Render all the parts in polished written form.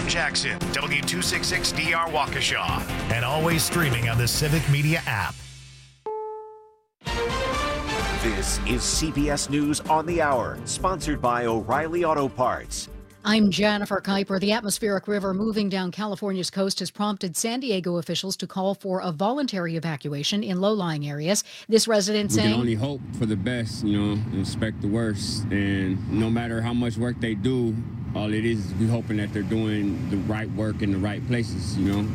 Jackson, W266DR Waukesha, and always streaming on the Civic Media app. This is CBS News on the Hour, sponsored by O'Reilly Auto Parts. I'm Jennifer Kuiper. The atmospheric river moving down California's coast has prompted San Diego officials to call for a voluntary evacuation in low-lying areas. This resident saying, we can only hope for the best, and expect the worst. And no matter how much work they do, all it is we hoping that they're doing the right work in the right places,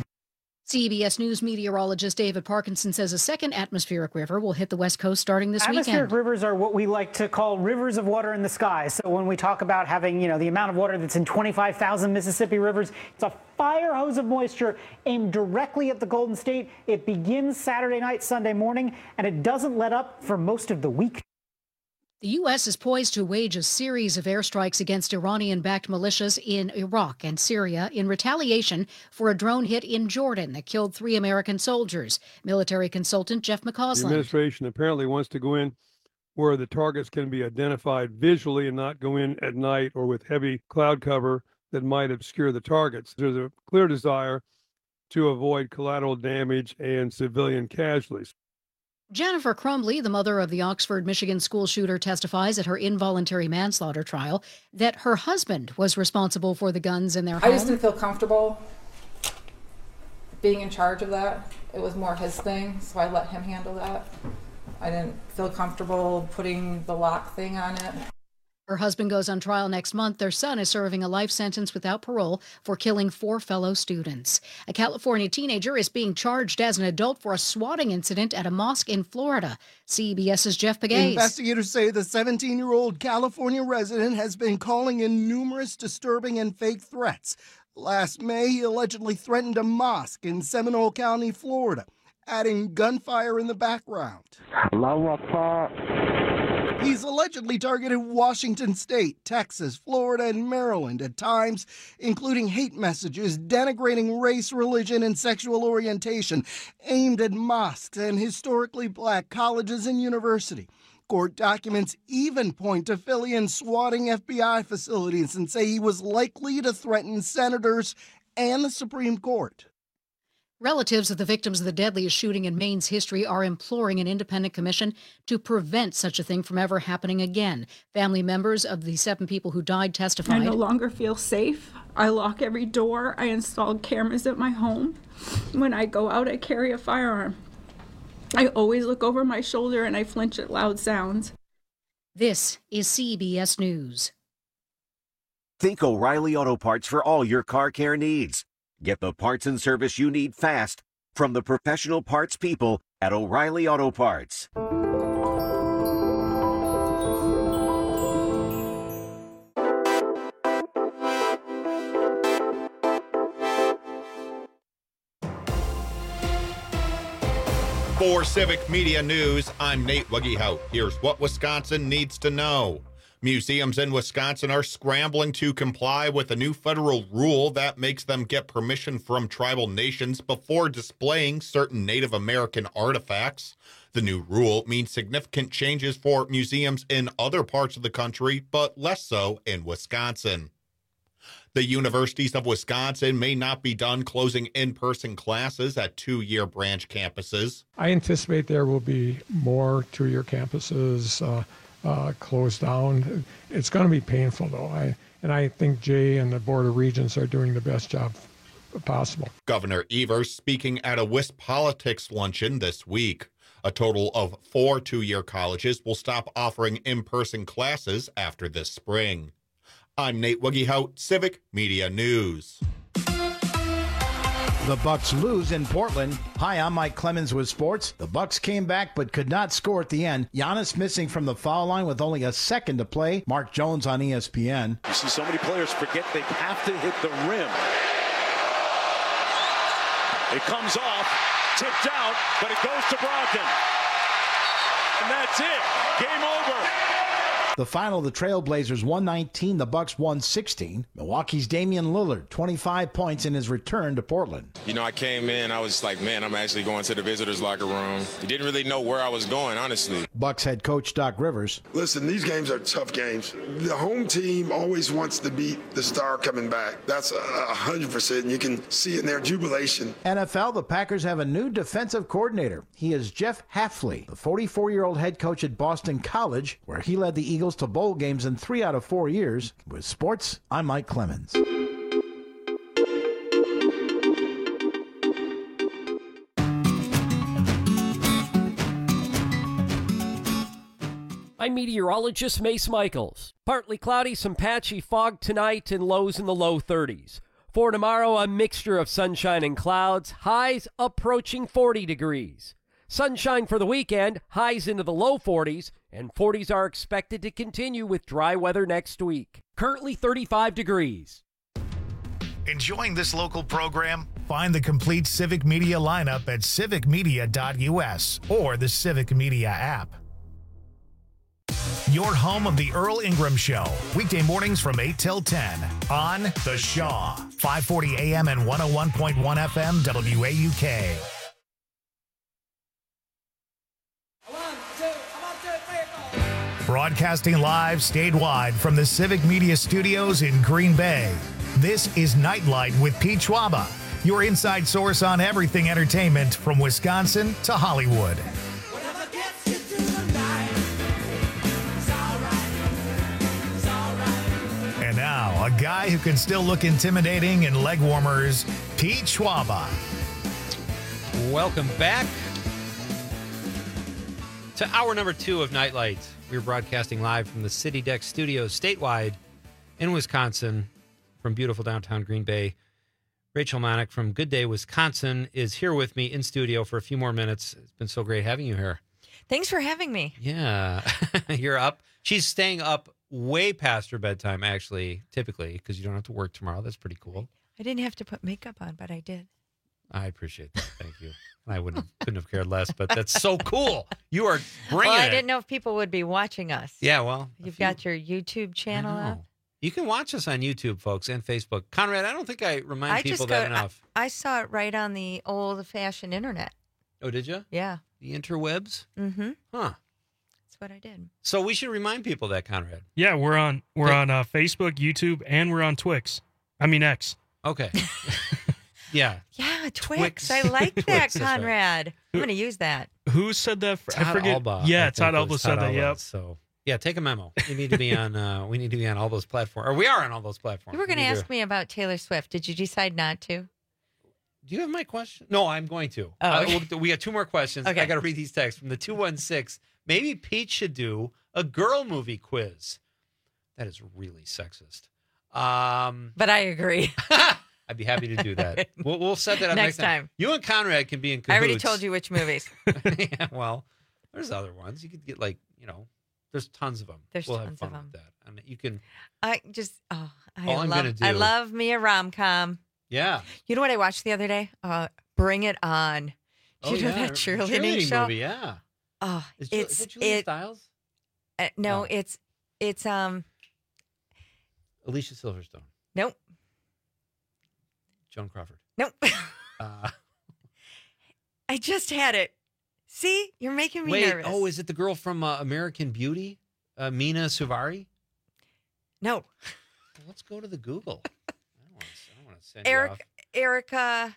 CBS News meteorologist David Parkinson says a second atmospheric river will hit the West Coast starting this weekend. Atmospheric rivers are what we like to call rivers of water in the sky. So when we talk about having, the amount of water that's in 25,000 Mississippi rivers, it's a fire hose of moisture aimed directly at the Golden State. It begins Saturday night, Sunday morning, and it doesn't let up for most of the week. The U.S. is poised to wage a series of airstrikes against Iranian-backed militias in Iraq and Syria in retaliation for a drone hit in Jordan that killed 3 American soldiers. Military consultant Jeff McCausland. The administration apparently wants to go in where the targets can be identified visually and not go in at night or with heavy cloud cover that might obscure the targets. There's a clear desire to avoid collateral damage and civilian casualties. Jennifer Crumbley, the mother of the Oxford, Michigan school shooter, testifies at her involuntary manslaughter trial that her husband was responsible for the guns in their home. I just didn't feel comfortable being in charge of that. It was more his thing, so I let him handle that. I didn't feel comfortable putting the lock thing on it. Her husband goes on trial next month. Their son is serving a life sentence without parole for killing 4 fellow students. A California teenager is being charged as an adult for a swatting incident at a mosque in Florida. CBS's Jeff Pegues. Investigators say the 17-year-old California resident has been calling in numerous disturbing and fake threats. Last May, he allegedly threatened a mosque in Seminole County, Florida, adding gunfire in the background. Allahu Akbar. He's allegedly targeted Washington State, Texas, Florida, and Maryland at times, including hate messages denigrating race, religion, and sexual orientation aimed at mosques and historically black colleges and universities. Court documents even point to Fillion swatting FBI facilities and say he was likely to threaten senators and the Supreme Court. Relatives of the victims of the deadliest shooting in Maine's history are imploring an independent commission to prevent such a thing from ever happening again. Family members of the 7 people who died testified. I no longer feel safe. I lock every door. I installed cameras at my home. When I go out, I carry a firearm. I always look over my shoulder and I flinch at loud sounds. This is CBS News. Think O'Reilly Auto Parts for all your car care needs. Get the parts and service you need fast from the professional parts people at O'Reilly Auto Parts. For Civic Media News, I'm Nate Wuggehout. Here's what Wisconsin needs to know. Museums in Wisconsin are scrambling to comply with a new federal rule that makes them get permission from tribal nations before displaying certain Native American artifacts. The new rule means significant changes for museums in other parts of the country, but less so in Wisconsin. The universities of Wisconsin may not be done closing in-person classes at 2-year branch campuses. I anticipate there will be more 2-year campuses closed down. It's going to be painful, though. I think Jay and the Board of Regents are doing the best job possible. Governor Evers speaking at a WISP Politics luncheon this week. A total of 4 2-year colleges will stop offering in-person classes after this spring. I'm Nate Wuggehout, Civic Media News. The Bucks lose in Portland. Hi, I'm Mike Clemens with sports. The Bucks came back but could not score at the end. Giannis missing from the foul line with only a second to play. Mark Jones on ESPN. You see so many players forget they have to hit the rim. It comes off, tipped out, but it goes to Brogdon. And that's it. Game over. The final, the Trailblazers 119, the Bucks 116. Milwaukee's Damian Lillard, 25 points in his return to Portland. You know, I came in, I was like, man, I'm actually going to the visitors' locker room. You didn't really know where I was going, honestly. Bucks head coach Doc Rivers. Listen, these games are tough games. The home team always wants to beat the star coming back. That's 100%. You can see in their jubilation. NFL, the Packers have a new defensive coordinator. He is Jeff Hafley, the 44-year-old head coach at Boston College, where he led the Eagles to bowl games in 3 out of 4 years. With sports, I'm Mike Clemens. I'm meteorologist Mace Michaels. Partly cloudy, some patchy fog tonight and lows in the low 30s. For tomorrow, a mixture of sunshine and clouds, highs approaching 40 degrees. Sunshine for the weekend, highs into the low 40s, and 40s are expected to continue with dry weather next week. Currently 35 degrees. Enjoying this local program? Find the complete Civic Media lineup at civicmedia.us or the Civic Media app. Your home of the Earl Ingram Show, weekday mornings from 8 till 10 on The Shaw, 540 AM and 101.1 FM WAUK. Broadcasting live statewide from the Civic Media Studios in Green Bay. This is Nightlight with Pete Schwaba, your inside source on everything entertainment from Wisconsin to Hollywood. And now, a guy who can still look intimidating in leg warmers, Pete Schwaba. Welcome back to hour number 2 of Nightlight. We're broadcasting live from the City Deck Studios statewide in Wisconsin from beautiful downtown Green Bay. Rachel Monick from Good Day, Wisconsin is here with me in studio for a few more minutes. It's been so great having you here. Thanks for having me. Yeah. You're up. She's staying up way past her bedtime, actually, typically, because you don't have to work tomorrow. That's pretty cool. I didn't have to put makeup on, but I did. I appreciate that. Thank you. I couldn't have cared less, but that's so cool. You are bringing Well, I it. didn't know if people would be watching us. Yeah, well. You've got your YouTube channel up. You can watch us on YouTube, folks, and Facebook. Conrad, I don't think I remind people that enough. I saw it right on the old-fashioned internet. Oh, did you? Yeah. The interwebs? Mm-hmm. Huh. That's what I did. So we should remind people that, Conrad. Yeah, we're on Facebook, YouTube, and we're on X. Okay. Yeah. Yeah, Twix. I like that, Twix, Conrad. I'm going to use that. Who said that? I forget. Alba, yeah, Todd Alba said that. Yep. So yeah, take a memo. We need to be on. We need to be on all those platforms, or we are on all those platforms. You were going to ask me about Taylor Swift. Did you decide not to? Do you have my question? No, I'm going to. Oh, okay. We got 2 more questions. Okay. I got to read these texts from the 216. Maybe Pete should do a girl movie quiz. That is really sexist. But I agree. I'd be happy to do that. We'll set that up next time. You and Conrad can be in cahoots. I already told you which movies. Yeah, well, there's other ones. You could get there's tons of them. We'll have fun with that. And you can. I love me a rom-com. Yeah. You know what I watched the other day? Bring It On. Do you know that cheerleading show? Movie, yeah. Oh, is it Julia Stiles? No, it's Alicia Silverstone. Nope. Joan Crawford. Nope. I just had it. See, you're making me nervous. Oh, is it the girl from American Beauty, Mina Suvari? No. Well, let's go to the Google. I don't want to send you off. Erica.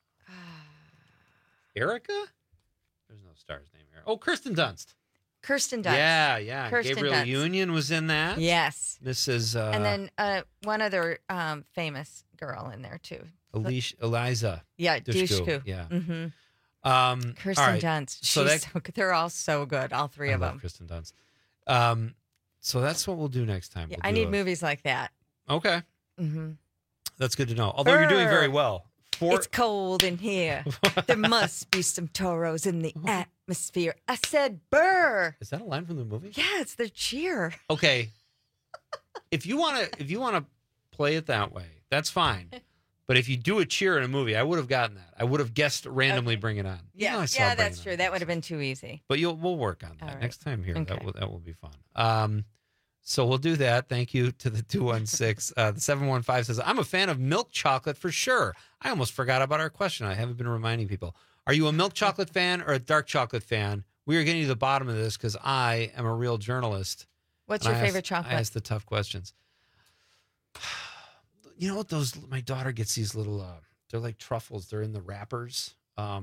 Erica? There's no star's name here. Oh, Kirsten Dunst. Kirsten Dunst. Yeah. Kirsten Gabriel Dunst. Union was in that. Yes. Mrs. And then one other famous girl in there too. Eliza. Yeah, Dushku. Dushku. Yeah. Mm-hmm. Kirsten Dunst. So they're all so good, all 3 of them. Kirsten Dunst. So that's what we'll do next time. Yeah, I need movies like that. Okay. Mm-hmm. That's good to know. Although you're doing very well. It's cold in here. There must be some toros in the atmosphere. I said, "Burr." Is that a line from the movie? Yeah, it's their cheer. Okay. If you want to play it that way, that's fine. But if you do a cheer in a movie, I would have gotten that. I would have guessed randomly Bring It On. Yeah, that's true. That would have been too easy. But we'll work on that next time here. Okay. That will be fun. So we'll do that. Thank you to the 216. The 715 says, I'm a fan of milk chocolate for sure. I almost forgot about our question. I haven't been reminding people. Are you a milk chocolate fan or a dark chocolate fan? We are getting to the bottom of this because I am a real journalist. What's your favorite chocolate? I ask the tough questions. You know what those, my daughter gets these little, they're like truffles. They're in the wrappers.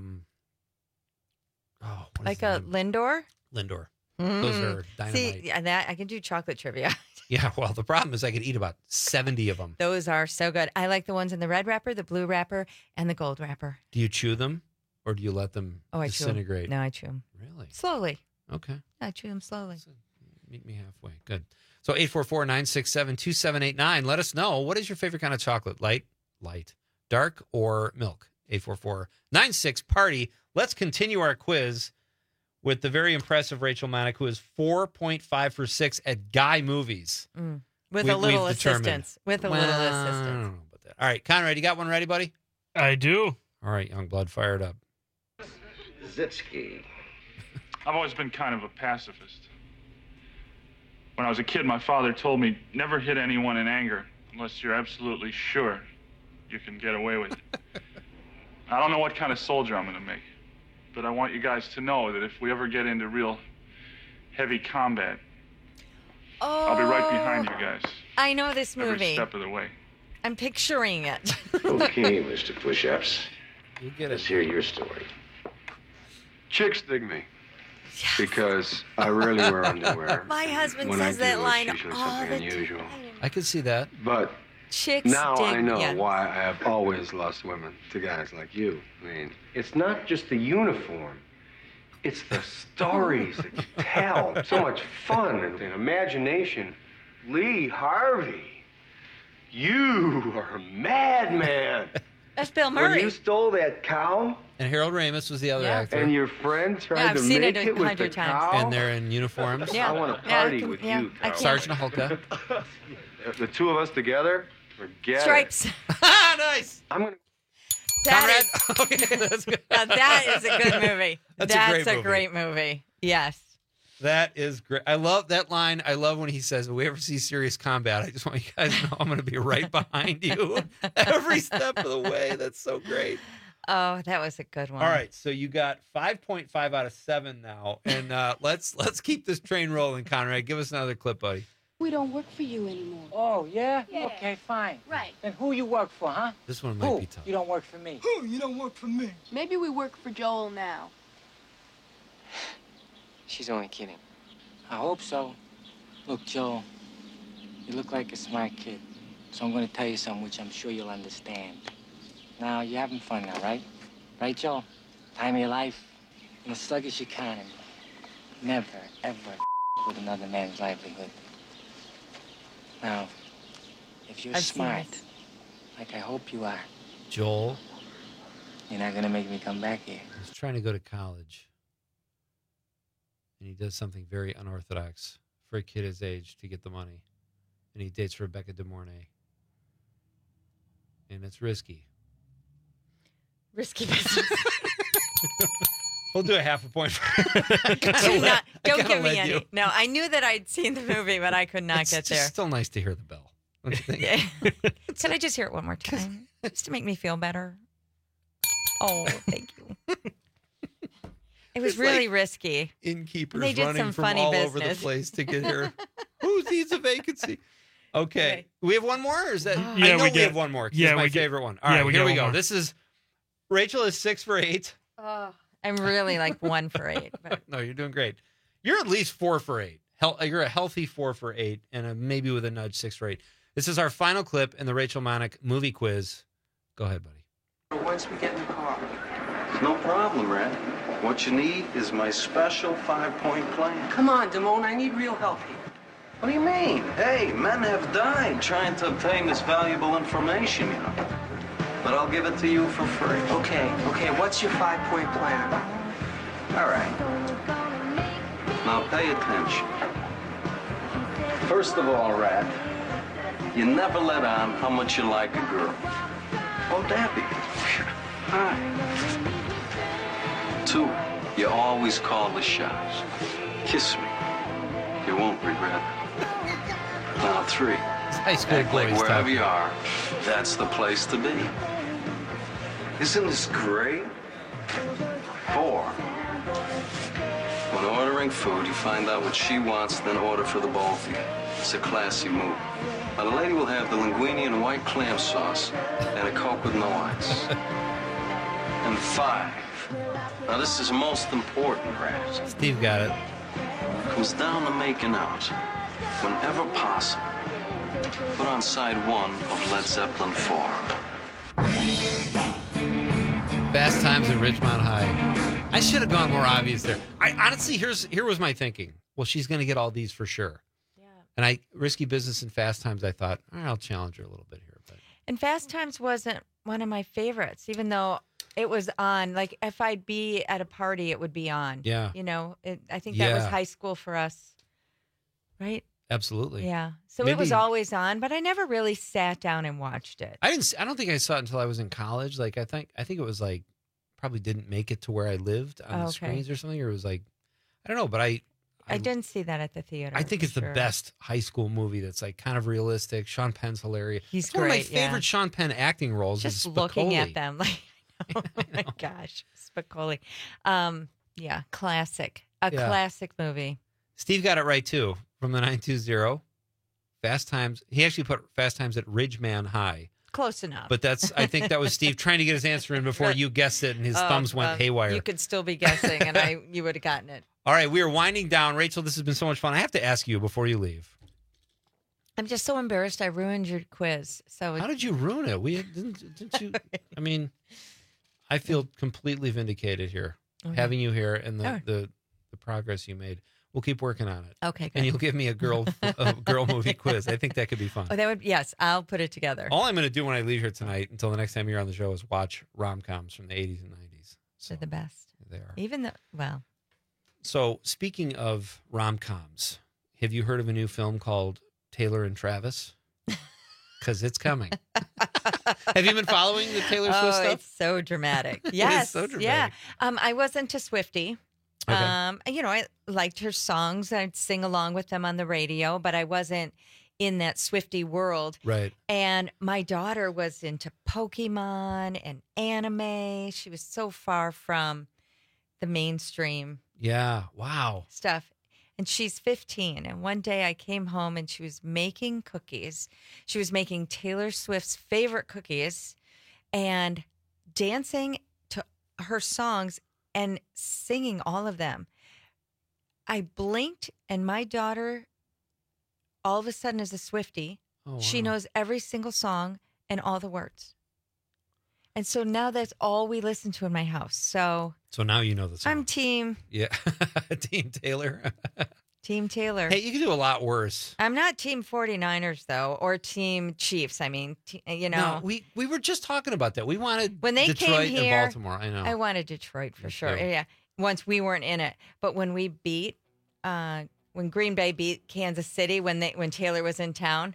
Like a Lindor? Lindor. Those are dynamite. See, that I can do chocolate trivia. Yeah, well, the problem is I could eat about 70 of them. Those are so good. I like the ones in the red wrapper, the blue wrapper, and the gold wrapper. Do you chew them or do you let them disintegrate? I chew them. No, I chew them. Really? Slowly. Okay. I chew them slowly. Meet me halfway. Good. So 844-967-2789. Let us know, what is your favorite kind of chocolate? Light, dark, or milk? 844-96-PARTY. Let's continue our quiz with the very impressive Rachel Manick, who is 4.5 for 6 at Guy Movies. With a little assistance. I don't know about that. All right, Conrad, you got one ready, buddy? I do. All right, young blood, fire it up. Zitsky. I've always been kind of a pacifist. When I was a kid, my father told me never hit anyone in anger unless you're absolutely sure you can get away with it. I don't know what kind of soldier I'm going to make, but I want you guys to know that if we ever get into real heavy combat, I'll be right behind you guys. I know this movie. Every step of the way. I'm picturing it. Okay, Mr. Push-Ups. You get it. Let's hear your story. Chicks dig me. Yes. Because I rarely wear underwear. My husband says that line all the time. I could see that. But chicks now dig I know ya. why I have always lost women to guys like you. I mean, it's not just the uniform. It's the stories that you tell. So much fun and imagination. Lee Harvey, you are a madman. That's Bill Murray. When you stole that cow. And Harold Ramis was the other actor. And your friend tried I've to seen make it it with 100 the times. cow. And they're in uniforms. Yeah. I want to party with you, I Carl. can't. Sergeant Hulka. The two of us together, forget Stripes. it. Nice. I'm going to... Conrad? Okay, that's good. Now that is a good movie. That's a great movie. Yes. That is great. I love that line. I love when he says, if we ever see serious combat, I just want you guys to know I'm going to be right behind you every step of the way. That's so great. Oh, that was a good one. All right, so you got 5.5 out of 7 now, and let's keep this train rolling, Conrad. Give us another clip, buddy. We don't work for you anymore. Oh, yeah? Yeah. Okay, fine. Right. Then who you work for, huh? This one might Who? be tough. You don't work for me. Who? You don't work for me. Maybe we work for Joel now. She's only kidding. I hope so. Look, Joel, you look like a smart kid. So I'm going to tell you something which I'm sure you'll understand. Now, you're having fun now, right? Right, Joel? Time of your life. In a sluggish economy. Never, ever with another man's livelihood. Now, if you're I've seen smart, this. like I hope you are, Joel you're not going to make me come back here. is trying to go to college, and he does something very unorthodox for a kid his age to get the money, and he dates Rebecca De Mornay, and it's risky. Risky business. We'll do a half a point. Don't give me any. No, I knew that I'd seen the movie, but I could not get there. It's still nice to hear the bell. Don't you think? Yeah. Can I just hear it one more time? Just to make me feel better. Oh, thank you. It was really risky. Innkeepers They did running some from funny all business. over the place to get here. Who needs a vacancy? Okay. We have one more? Or is that? Yeah, I know we we have one more. Yeah, it's my we get- favorite one. All yeah, right, we here got we one go. more. This is Rachel is 6 for 8. I'm really like 1 for 8. But No, you're doing great. You're at least 4 for 8. You're a healthy 4 for 8, and maybe with a nudge 6 for 8. This is our final clip in the Rachel Manick movie quiz. Go ahead, buddy. Once we get in the car. No problem, Red. What you need is my special 5-point plan. Come on, Damone, I need real help here. What do you mean? Hey, men have died trying to obtain this valuable information, you know. But I'll give it to you for free. Okay, what's your 5-point plan? All right. Now pay attention. First of all, Rat, you never let on how much you like a girl. Oh, Debbie. Hi. 2, you always call the shots. Kiss me. You won't regret it. Now 3. High school Act like boys wherever talking. you are, that's the place to be. Isn't this great? 4. When ordering food, you find out what she wants, then order for the both of you. It's a classy move. Now, the lady will have the linguine and white clam sauce and a Coke with no ice. And 5. Now, this is most important, Raz. Steve got it. Comes down to making out. Whenever possible, put on side 1 of Led Zeppelin 4. Fast Times at Ridgemont High. I should have gone more obvious there. I honestly, here was my thinking. Well, she's going to get all these for sure. Yeah. And Risky Business and Fast Times, I thought, all right, I'll challenge her a little bit here. But And Fast Times wasn't one of my favorites, even though it was on. Like, if I'd be at a party, it would be on. Yeah. You know, I think that was high school for us, right? Absolutely. Yeah. So it was always on, but I never really sat down and watched it. I don't think I saw it until I was in college. Like, I think it was like, probably didn't make it to where I lived on the screens or something, or it was like, I don't know, but I didn't see that at the theater. I think it's the best high school movie that's like kind of realistic. Sean Penn's hilarious. He's great. One of my yeah. favorite Sean Penn acting roles Just is Spicoli. looking at them, like, oh my gosh, Spicoli. Yeah, classic. Classic movie. Steve got it right too from the 920. Fast Times. He actually put Fast Times at Ridgeman High. Close enough. But I think that was Steve trying to get his answer in before you guessed it, and his thumbs went haywire. You could still be guessing, and you would have gotten it. All right, we are winding down. Rachel, this has been so much fun. I have to ask you before you leave. I'm just so embarrassed I ruined your quiz. So how did you ruin it? Didn't you? I mean, I feel completely vindicated here, having you here and the progress you made. We'll keep working on it. Okay, good. And you'll give me a girl movie quiz. I think that could be fun. Oh, yes, I'll put it together. All I'm going to do when I leave here tonight until the next time you're on the show is watch rom-coms from the 80s and 90s. So They're the best. They are. Even though, well. So speaking of rom-coms, have you heard of a new film called Taylor and Travis? Because it's coming. Have you been following the Taylor Swift stuff? It's so dramatic. Yes. It's so dramatic. Yeah. I wasn't a Swiftie. Okay. I liked her songs. I'd sing along with them on the radio, but I wasn't in that Swiftie world. Right. And my daughter was into Pokemon and anime. She was so far from the mainstream. Yeah. Wow. Stuff. And she's 15. And one day I came home and she was making cookies. She was making Taylor Swift's favorite cookies and dancing to her songs and singing all of them. I blinked, and my daughter, all of a sudden, is a Swiftie. Oh, wow. She knows every single song and all the words. And so now that's all we listen to in my house. So now you know the song. I'm team. Yeah. Team Taylor. Team Taylor. Hey, you can do a lot worse. I'm not team 49ers, though, or team Chiefs. I mean, No, we were just talking about that. We wanted when they Detroit came here, and Baltimore. I know. I wanted Detroit for Me sure. too. Yeah. Once we weren't in it. But when we beat, when Green Bay beat Kansas City, when Taylor was in town.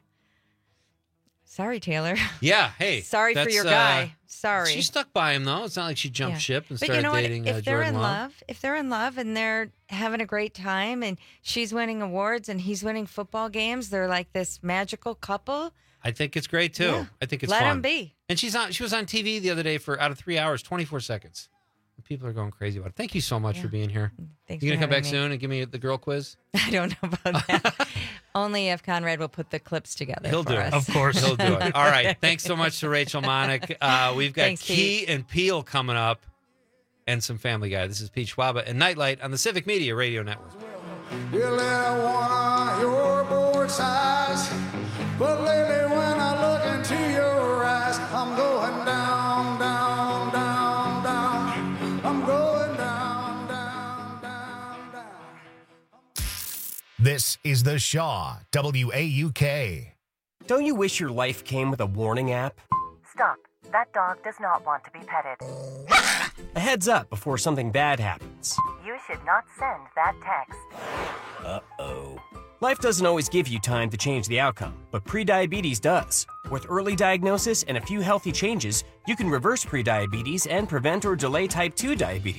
Sorry, Taylor. Yeah, hey. Sorry for your guy. Sorry. She stuck by him, though. It's not like she jumped ship and but started you know dating what? If they're Jordan in Love. if they're in love and they're having a great time and she's winning awards and he's winning football games, they're like this magical couple. I think it's great, too. Yeah. I think it's Let fun. them be. And she was on TV the other day for, out of 3 hours, 24 seconds. People are going crazy about it. Thank you so much for being here. Thanks You going for to come back having me. soon and give me the girl quiz? I don't know about that. Only if Conrad will put the clips together. He'll for do us. it. Of course. He'll do it. All right. Thanks so much to Rachel Monick. We've got Thanks, Key Pete. and Peele coming up and some Family Guy. This is Pete Schwaba and Nightlight on the Civic Media Radio Network. You let one of your board size, but lately when I look into your eyes, I'm going down, down, down, down. I'm going down, down, down, down. This is The Shaw, WAUK. Don't you wish your life came with a warning app? Stop. That dog does not want to be petted. A heads up before something bad happens. You should not send that text. Uh-oh. Life doesn't always give you time to change the outcome, but prediabetes does. With early diagnosis and a few healthy changes, you can reverse prediabetes and prevent or delay type 2 diabetes.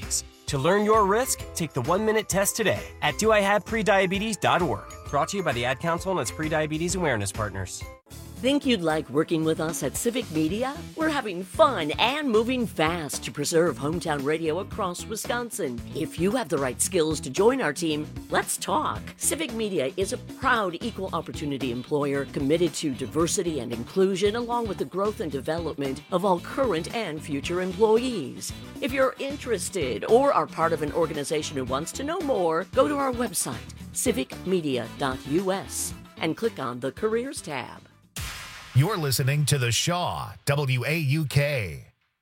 To learn your risk, take the 1-minute test today at doihaveprediabetes.org. Brought to you by the Ad Council and its Prediabetes Awareness Partners. Think you'd like working with us at Civic Media? We're having fun and moving fast to preserve hometown radio across Wisconsin. If you have the right skills to join our team, let's talk. Civic Media is a proud equal opportunity employer committed to diversity and inclusion along with the growth and development of all current and future employees. If you're interested or are part of an organization who wants to know more, go to our website, civicmedia.us, and click on the Careers tab. You're listening to The Shaw, WAUK.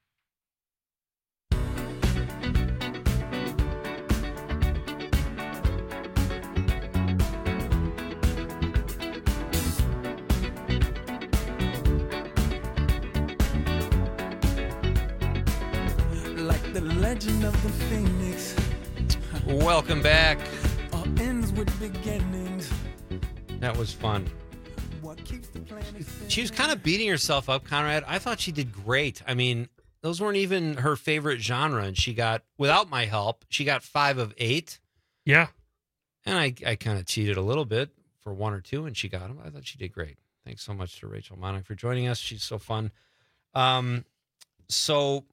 Like the legend of the Phoenix. Welcome back. All ends with beginnings. That was fun. She was kind of beating herself up, Conrad. I thought she did great. I mean, those weren't even her favorite genre, and she got, without my help, she got 5 of 8. Yeah. And I kind of cheated a little bit for 1 or 2, and she got them. I thought she did great. Thanks so much to Rachel Monack for joining us. She's so fun. So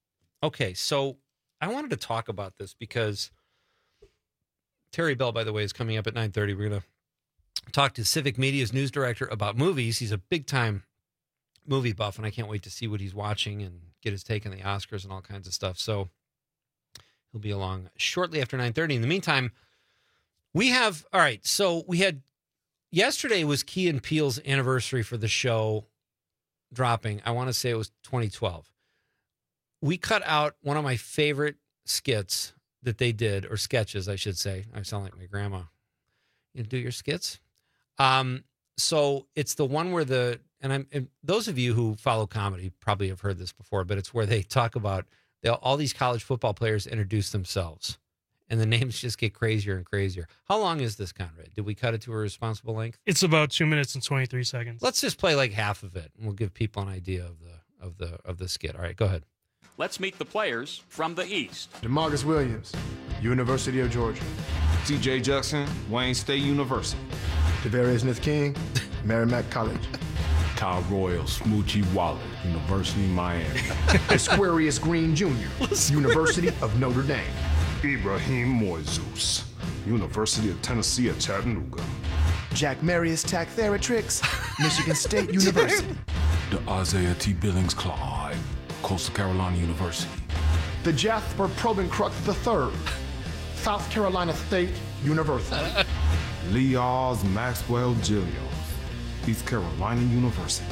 I wanted to talk about this because Terry Bell, by the way, is coming up at 9:30. We're going to talk to Civic Media's news director about movies. He's a big-time movie buff, and I can't wait to see what he's watching and get his take on the Oscars and all kinds of stuff. So he'll be along shortly after 9:30. In the meantime, we had yesterday was Key and Peele's anniversary for the show dropping. I want to say it was 2012. We cut out one of my favorite skits that they did, or sketches, I should say. I sound like my grandma. You do your skits? So it's the one where and those of you who follow comedy probably have heard this before, but it's where they talk about all these college football players introduce themselves, and the names just get crazier and crazier. How long is this, Conrad? Did we cut it to a responsible length? It's about 2 minutes and 23 seconds. Let's just play like half of it, and we'll give people an idea of the skit. All right, go ahead. Let's meet the players from the East. DeMarcus Williams, University of Georgia. T.J. Jackson, Wayne State University. Devarius Smith-King, Merrimack College. Kyle Royal, Smoochie Waller, University of Miami. Aquarius Green Jr., University of Notre Dame. Ibrahim Moises, University of Tennessee at Chattanooga. Jack Marius Tack-Theratrix, Michigan State University. The Isaiah T. Billings Clyde, Coastal Carolina University. The Jasper Probencrux III, South Carolina State University. Leoz Maxwell Gillios, East Carolina University.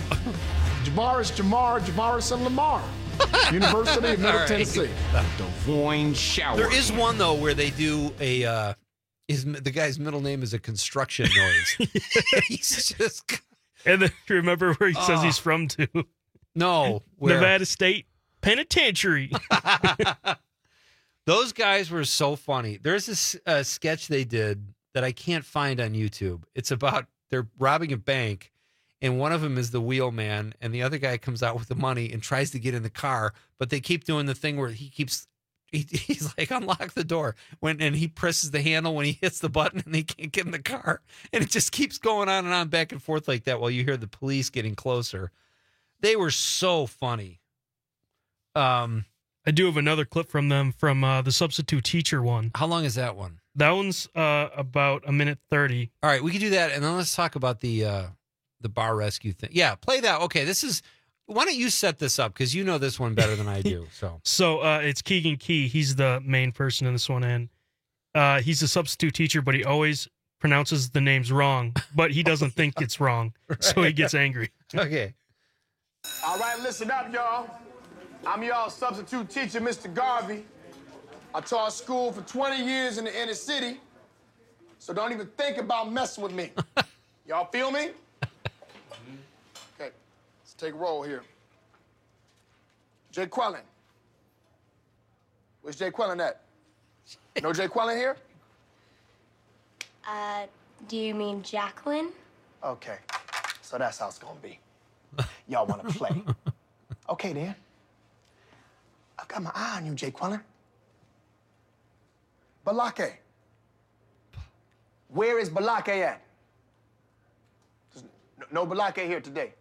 Javaris and Lamar, University of Middle Tennessee. Devoyne Shower. There is one, though, where they do the guy's middle name is a construction noise. He's just... And then remember where he says he's from, too? No. Where? Nevada State Penitentiary. Those guys were so funny. There's this sketch they did that I can't find on YouTube. It's about they're robbing a bank, and one of them is the wheelman, and the other guy comes out with the money and tries to get in the car, but they keep doing the thing where he's like, unlock the door, and he presses the handle when he hits the button, and they can't get in the car, and it just keeps going on and on back and forth like that while you hear the police getting closer. They were so funny. I do have another clip from them from the substitute teacher one. How long is that one? That one's about 1:30. All right, we can do that, and then let's talk about the bar rescue thing. Yeah, play that. Okay, why don't you set this up, because you know this one better than I do. So it's Keegan Key. He's the main person in this one, and he's a substitute teacher, but he always pronounces the names wrong, but he doesn't think it's wrong, right. So he gets angry. Okay. All right, listen up, y'all. I'm y'all substitute teacher, Mr. Garvey. I taught school for 20 years in the inner city, so don't even think about messing with me. Y'all feel me? Okay, let's take a roll here. Jay Quellen. Where's Jay Quellen at? No Jay Quellen here? Do you mean Jacqueline? Okay, so that's how it's gonna be. Y'all wanna play? Okay, then. I've got my eye on you, Jay Quellen. Balake. Where is Balake at? There's no Balake here today.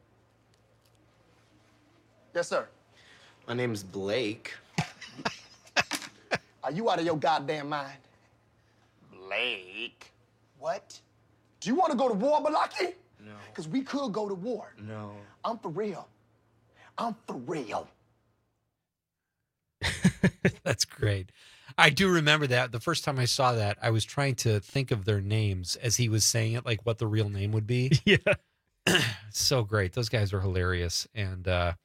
Yes, sir. My name's Blake. Are you out of your goddamn mind? Blake. What? Do you want to go to war, Balake? No. Because we could go to war. No. I'm for real. I'm for real. That's great. I do remember that. The first time I saw that, I was trying to think of their names as he was saying it, like what the real name would be. Yeah. So great. Those guys are hilarious and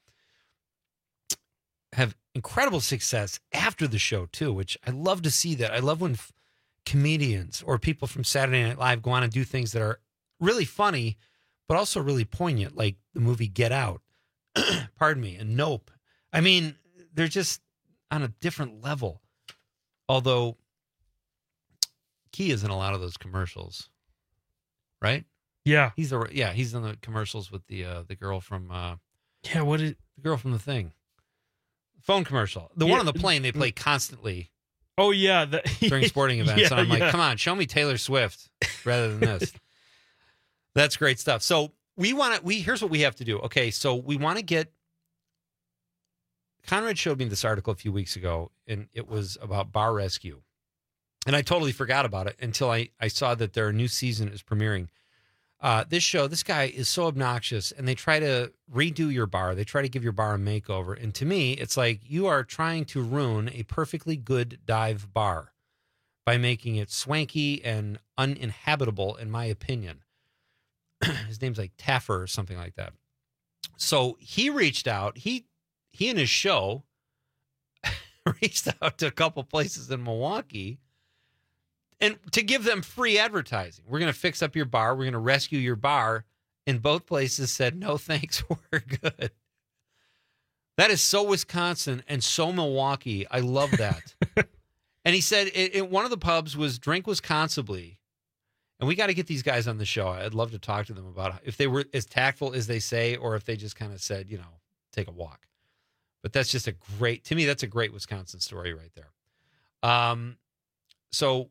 have incredible success after the show, too, which I love to see that. I love when comedians or people from Saturday Night Live go on and do things that are really funny, but also really poignant, like the movie Get Out, pardon me, and Nope. I mean, they're just on a different level. Although Key is in a lot of those commercials, right? Yeah, he's in the commercials with the girl from the girl from The Thing, phone commercial, the one on the plane they play constantly. Oh yeah, during sporting events, yeah, and I'm like, yeah. come on, show me Taylor Swift rather than this. That's great stuff. So here's what we have to do. Okay, so we want to get. Conrad showed me this article a few weeks ago, and it was about Bar Rescue. And I totally forgot about it until I saw that their new season is premiering. This guy is so obnoxious, and they try to redo your bar. They try to give your bar a makeover. And to me, it's like you are trying to ruin a perfectly good dive bar by making it swanky and uninhabitable, in my opinion. His name's like Taffer or something like that. So he reached out. He and his show reached out to a couple places in Milwaukee and to give them free advertising. We're going to fix up your bar. We're going to rescue your bar. And both places said, no, thanks. We're good. That is so Wisconsin and so Milwaukee. I love that. And he said one of the pubs was Drink Wisconsibly. And we got to get these guys on the show. I'd love to talk to them about if they were as tactful as they say, or if they just kind of said, take a walk. But that's just to me, that's a great Wisconsin story right there. So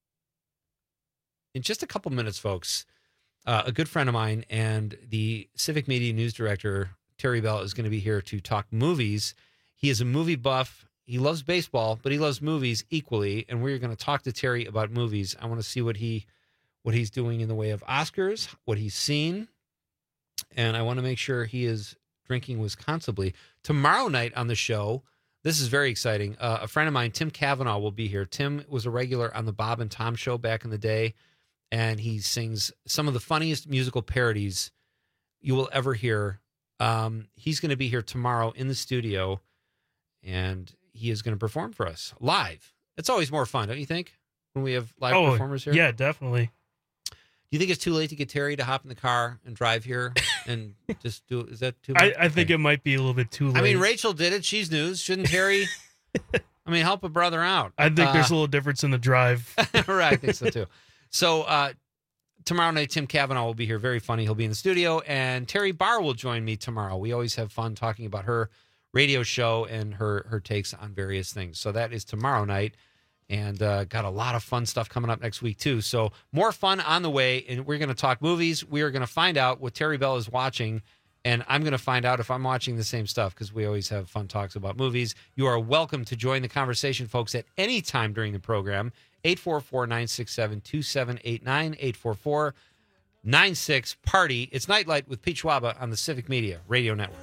in just a couple minutes, folks, a good friend of mine and the Civic Media News Director, Terry Bell, is going to be here to talk movies. He is a movie buff. He loves baseball, but he loves movies equally. And we're going to talk to Terry about movies. I want to see what he's doing in the way of Oscars, what he's seen. And I want to make sure he is drinking Wisconsibly. Tomorrow night on the show, this is very exciting. A friend of mine, Tim Cavanaugh, will be here. Tim was a regular on the Bob and Tom show back in the day, and he sings some of the funniest musical parodies you will ever hear. He's going to be here tomorrow in the studio, and he is going to perform for us live. It's always more fun, don't you think, when we have live performers here? Yeah, definitely. Do you think it's too late to get Terry to hop in the car and drive here and just do it? Is that too much? I think it might be a little bit too late. I mean, Rachel did it. She's news. Shouldn't Terry, help a brother out? I think there's a little difference in the drive. Right, I think so too. So tomorrow night, Tim Cavanaugh will be here. Very funny. He'll be in the studio. And Terry Barr will join me tomorrow. We always have fun talking about her radio show and her takes on various things. So that is tomorrow night. And got a lot of fun stuff coming up next week, too. So more fun on the way, and we're going to talk movies. We are going to find out what Terry Bell is watching, and I'm going to find out if I'm watching the same stuff, because we always have fun talks about movies. You are welcome to join the conversation, folks, at any time during the program. 844-967-2789, 844-96-PARTY. It's Nightlight with Pete Schwaba on the Civic Media Radio Network.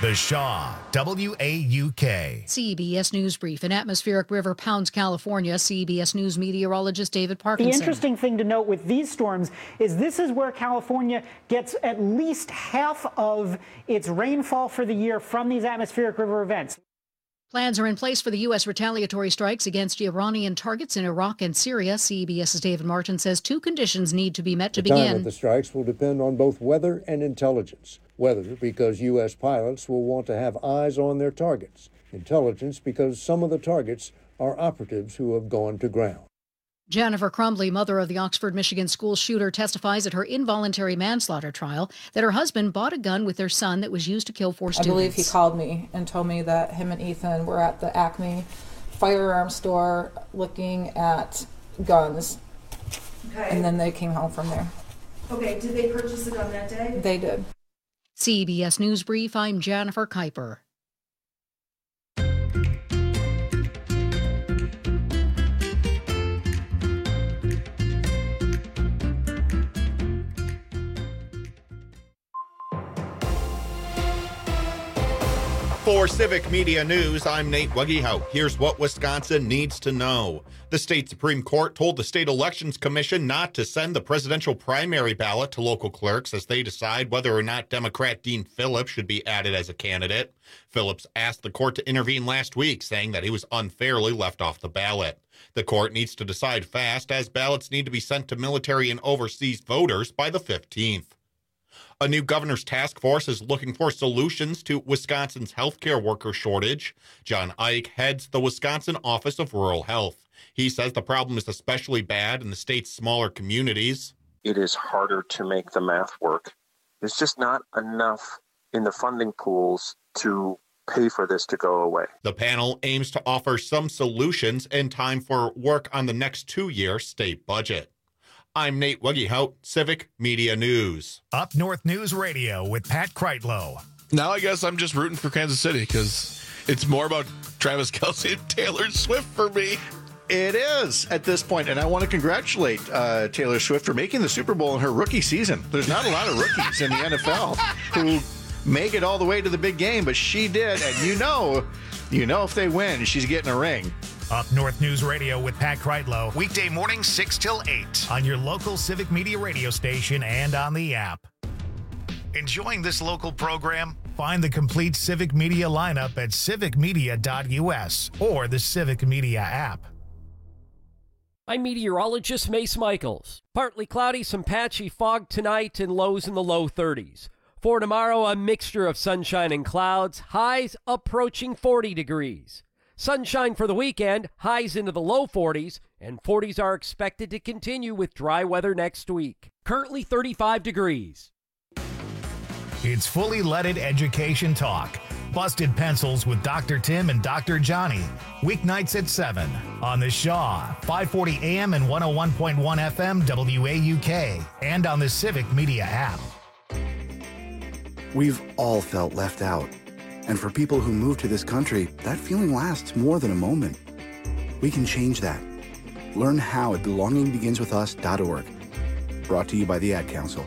The Shaw, WAUK. CBS News Brief. An atmospheric river pounds California. CBS News meteorologist David Parkinson. The interesting thing to note with these storms is this is where California gets at least half of its rainfall for the year from these atmospheric river events. Plans are in place for the U.S. retaliatory strikes against Iranian targets in Iraq and Syria. CBS's David Martin says two conditions need to be met to begin. The time of the strikes will depend on both weather and intelligence. Weather, because U.S. pilots will want to have eyes on their targets. Intelligence, because some of the targets are operatives who have gone to ground. Jennifer Crumbley, mother of the Oxford, Michigan school shooter, testifies at her involuntary manslaughter trial that her husband bought a gun with their son that was used to kill 4 students. I believe he called me and told me that him and Ethan were at the Acme firearms store looking at guns. Okay. And then they came home from there. Okay, did they purchase the gun that day? They did. CBS News Brief, I'm Jennifer Kuiper. For Civic Media News, I'm Nate Wuggyhout. Here's what Wisconsin needs to know. The state Supreme Court told the State Elections Commission not to send the presidential primary ballot to local clerks as they decide whether or not Democrat Dean Phillips should be added as a candidate. Phillips asked the court to intervene last week, saying that he was unfairly left off the ballot. The court needs to decide fast, as ballots need to be sent to military and overseas voters by the 15th. A new governor's task force is looking for solutions to Wisconsin's healthcare worker shortage. John Ike heads the Wisconsin Office of Rural Health. He says the problem is especially bad in the state's smaller communities. It is harder to make the math work. There's just not enough in the funding pools to pay for this to go away. The panel aims to offer some solutions in time for work on the next 2-year state budget. I'm Nate Wuggyhout, Civic Media News. Up North News Radio with Pat Kreitlow. Now I guess I'm just rooting for Kansas City because it's more about Travis Kelce and Taylor Swift for me. It is at this point, and I want to congratulate Taylor Swift for making the Super Bowl in her rookie season. There's not a lot of rookies in the NFL who make it all the way to the big game, but she did, and you know if they win, she's getting a ring. Up North News Radio with Pat Kreitlow, weekday mornings 6 till 8 on your local Civic Media radio station and on the app. Enjoying this local program? Find the complete Civic Media lineup at civicmedia.us or the Civic Media app. I'm meteorologist Mace Michaels. Partly cloudy, some patchy fog tonight and lows in the low 30s. For tomorrow, a mixture of sunshine and clouds, highs approaching 40 degrees. Sunshine for the weekend, highs into the low 40s, and 40s are expected to continue with dry weather next week. Currently 35 degrees. It's fully leaded education talk. Busted Pencils with Dr. Tim and Dr. Johnny. Weeknights at 7 on the Shaw, 540 AM and 101.1 FM WAUK, and on the Civic Media app. We've all felt left out. And for people who move to this country, that feeling lasts more than a moment. We can change that. Learn how at belongingbeginswithus.org. Brought to you by the Ad Council.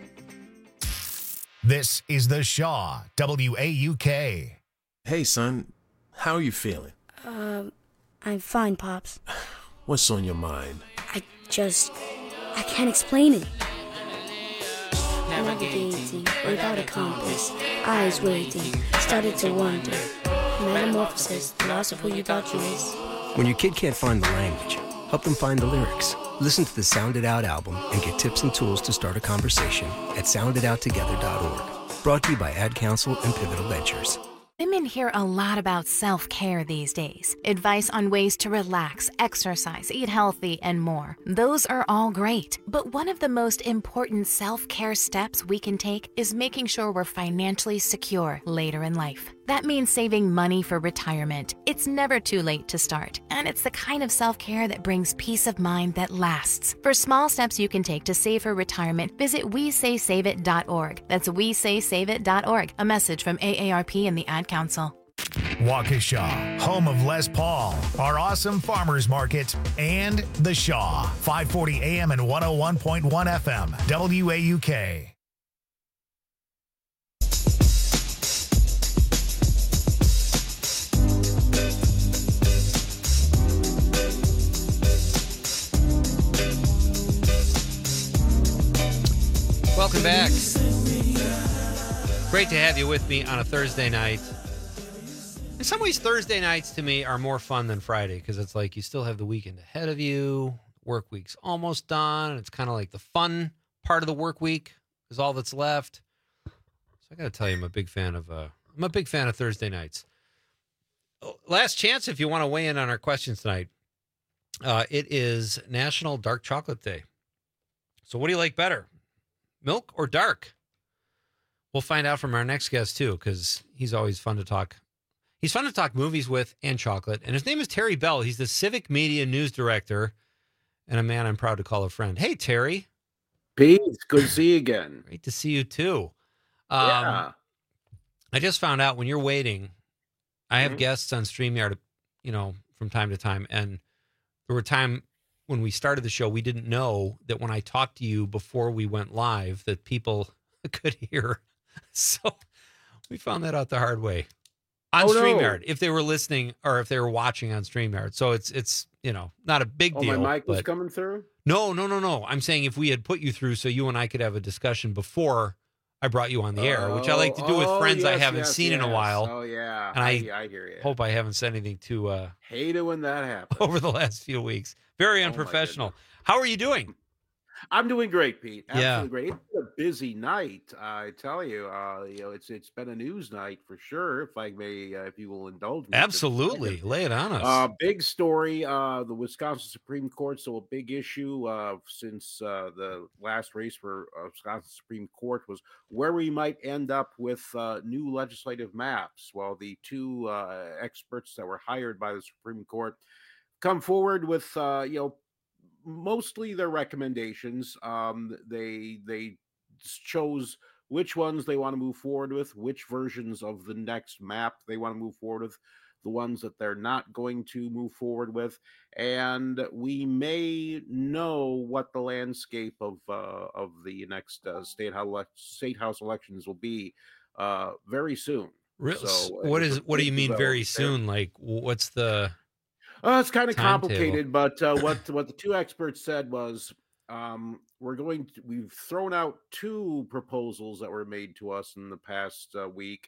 This is the Shaw, WAUK. Hey, son. How are you feeling? I'm fine, Pops. What's on your mind? I can't explain it. Navigating without a compass, eyes waiting, started to wonder. Metamorphosis, the loss of who you thought you was. When your kid can't find the language, help them find the lyrics. Listen to the Sound It Out album and get tips and tools to start a conversation at sounditouttogether.org. Brought to you by Ad Council and Pivotal Ventures. Women hear a lot about self-care these days. Advice on ways to relax, exercise, eat healthy, and more. Those are all great. But one of the most important self-care steps we can take is making sure we're financially secure later in life. That means saving money for retirement. It's never too late to start, and it's the kind of self-care that brings peace of mind that lasts. For small steps you can take to save for retirement, visit WeSaySaveIt.org. That's WeSaySaveIt.org. A message from AARP and the Ad Council. Waukesha, home of Les Paul, our awesome farmers market, and the Shaw, 540 AM and 101.1 FM, WAUK. Welcome back. Great to have you with me on a Thursday night. In some ways, Thursday nights to me are more fun than Friday because it's like you still have the weekend ahead of you. Work week's almost done. It's kind of like the fun part of the work week is all that's left. So I got to tell you, I'm a big fan of Thursday nights. Last chance if you want to weigh in on our questions tonight. It is National Dark Chocolate Day. So what do you like better, milk or dark? We'll find out from our next guest, too, because he's always fun to talk. He's fun to talk movies with and chocolate. And his name is Terry Bell. He's the Civic Media News Director and a man I'm proud to call a friend. Hey, Terry. Pete, it's good to see you again. Great to see you, too. Yeah. I just found out when you're waiting, I have guests on StreamYard, from time to time. And there were times when we started the show, we didn't know that when I talked to you before we went live that people could hear. So we found that out the hard way on StreamYard, if they were listening or if they were watching on StreamYard. So it's not a big deal. My mic was coming through? No. I'm saying if we had put you through so you and I could have a discussion before I brought you on the air, which I like to do with friends I haven't seen in a while. Oh, yeah. And I hear you. Hope I haven't said anything too hate it when that happens. over the last few weeks. Very unprofessional. How are you doing? I'm doing great, Pete. Absolutely Yeah. great. It's been a busy night, I tell you. It's been a news night for sure. If I may, if you will indulge me. Absolutely, lay it on us. Big story. The Wisconsin Supreme Court. So a big issue since the last race for Wisconsin Supreme Court was where we might end up with new legislative maps. Well, the two experts that were hired by the Supreme Court come forward with mostly their recommendations. They chose which ones they want to move forward with, which versions of the next map they want to move forward with, the ones that they're not going to move forward with, and we may know what the landscape of the next state house elections will be very soon. So, what do you mean very soon? Like, what's the? It's kind of timetable? complicated, but what the two experts said was we've thrown out two proposals that were made to us in the past week.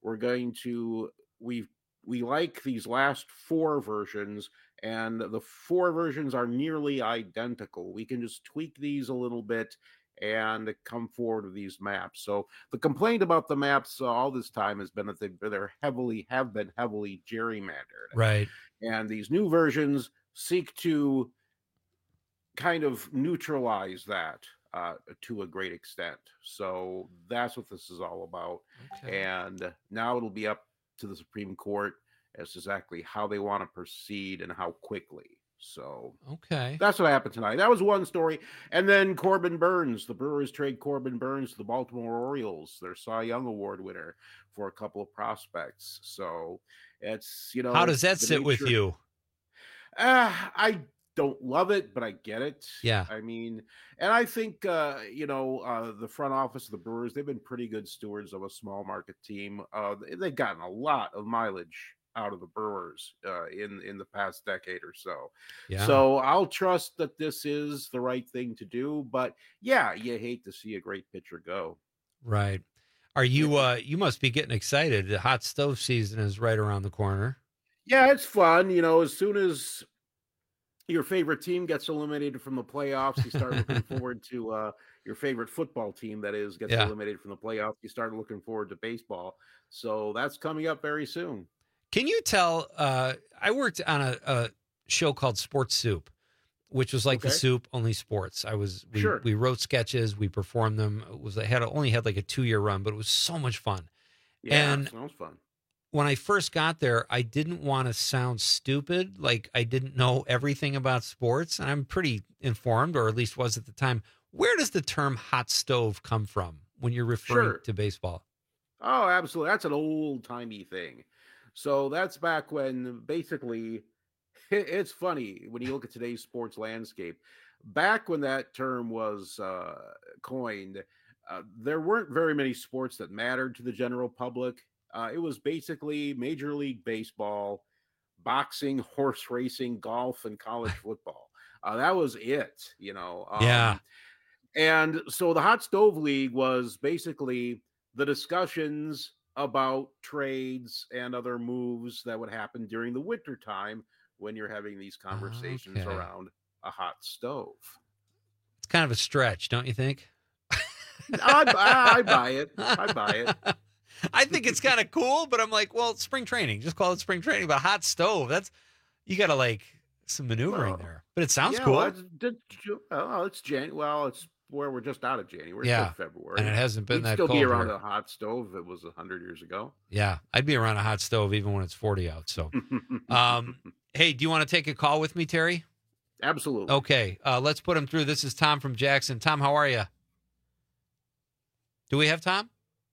We like these last four versions, and the four versions are nearly identical. We can just tweak these a little bit and come forward with these maps. So the complaint about the maps all this time has been that they have been heavily gerrymandered. Right. And these new versions seek to kind of neutralize that to a great extent. So that's what this is all about. Okay. And now it'll be up to the Supreme Court as to exactly how they want to proceed and how quickly. So okay, that's what happened tonight. That was one story. And then Corbin Burns, the Brewers trade Corbin Burns to the Baltimore Orioles, their Cy Young Award winner, for a couple of prospects. So it's, how does that sit with you? I don't love it, but I get it. Yeah. I mean, and I think, the front office of the Brewers, they've been pretty good stewards of a small market team. They've gotten a lot of mileage out of the Brewers in the past decade or so. Yeah. So I'll trust that this is the right thing to do. But yeah, you hate to see a great pitcher go. Right. Are you you must be getting excited. The hot stove season is right around the corner. Yeah, it's fun. As soon as your favorite team gets eliminated from the playoffs, you start looking forward to your favorite football team, that is, gets eliminated from the playoffs. You start looking forward to baseball. So that's coming up very soon. Can you tell? I worked on a show called Sports Soup, which was like the Soup, only sports. We wrote sketches, we performed them. Only had like a 2-year run, but it was so much fun. Yeah, and sounds fun. When I first got there, I didn't want to sound stupid, like I didn't know everything about sports. And I'm pretty informed, or at least was at the time. Where does the term hot stove come from when you're referring to baseball? Oh, absolutely. That's an old-timey thing. So that's back when basically, it's funny when you look at today's sports landscape. Back when that term was coined, there weren't very many sports that mattered to the general public. It was basically Major League Baseball, boxing, horse racing, golf, and college football. That was it, Yeah. And so the Hot Stove League was basically the discussions about trades and other moves that would happen during the winter time when you're having these conversations Okay. around a hot stove. It's kind of a stretch, don't you think? I buy it. I buy it. I think it's kind of cool, but I'm like, well, spring training. Just call it spring training. But hot stove, that's you got to like some maneuvering there. But it sounds cool. It's January. Well, it's where we're just out of January. Yeah, it's February, and it hasn't been We'd that still cold be around here. a hot stove if it was 100 years ago. Yeah, I'd be around a hot stove even when it's 40 out. So, hey, do you want to take a call with me, Terry? Absolutely. Okay, let's put him through. This is Tom from Jackson. Tom, how are you? Do we have Tom?